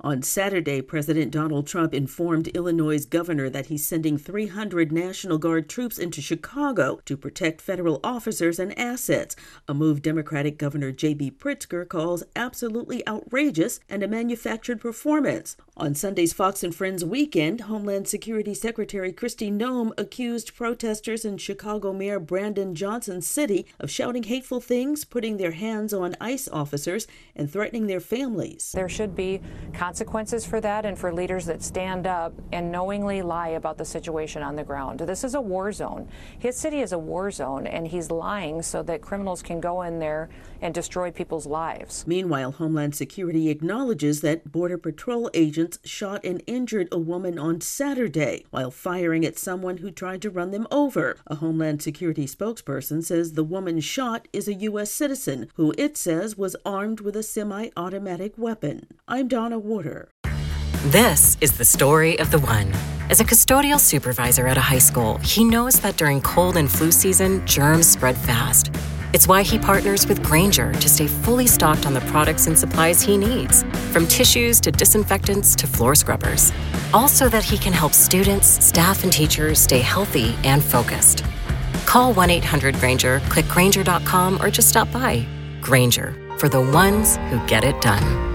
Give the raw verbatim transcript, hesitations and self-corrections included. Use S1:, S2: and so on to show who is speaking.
S1: On Saturday, President Donald Trump informed Illinois' governor that he's sending three hundred National Guard troops into Chicago to protect federal officers and assets, a move Democratic Governor J B Pritzker calls absolutely outrageous and a manufactured performance. On Sunday's Fox and Friends weekend, Homeland Security Secretary Kristi Noem accused protesters in Chicago Mayor Brandon Johnson's city of shouting hateful things, putting their hands on ICE officers, and threatening their families.
S2: There should be consequences for that and for leaders that stand up and knowingly lie about the situation on the ground. This is a war zone. His city is a war zone, and he's lying so that criminals can go in there and destroy people's lives.
S1: Meanwhile, Homeland Security acknowledges that Border Patrol agents shot and injured a woman on Saturday while firing at someone who tried to run them over. A Homeland Security spokesperson says the woman shot is a U S citizen who it says was armed with a semi-automatic weapon. I'm Donna Warder.
S3: This is the story of the one. As a custodial supervisor at a high school, he knows that during cold and flu season, germs spread fast. It's why he partners with Grainger to stay fully stocked on the products and supplies he needs, from tissues to disinfectants to floor scrubbers. All so that he can help students, staff, and teachers stay healthy and focused. Call one eight hundred Grainger, click Grainger dot com, or just stop by. Grainger, for the ones who get it done.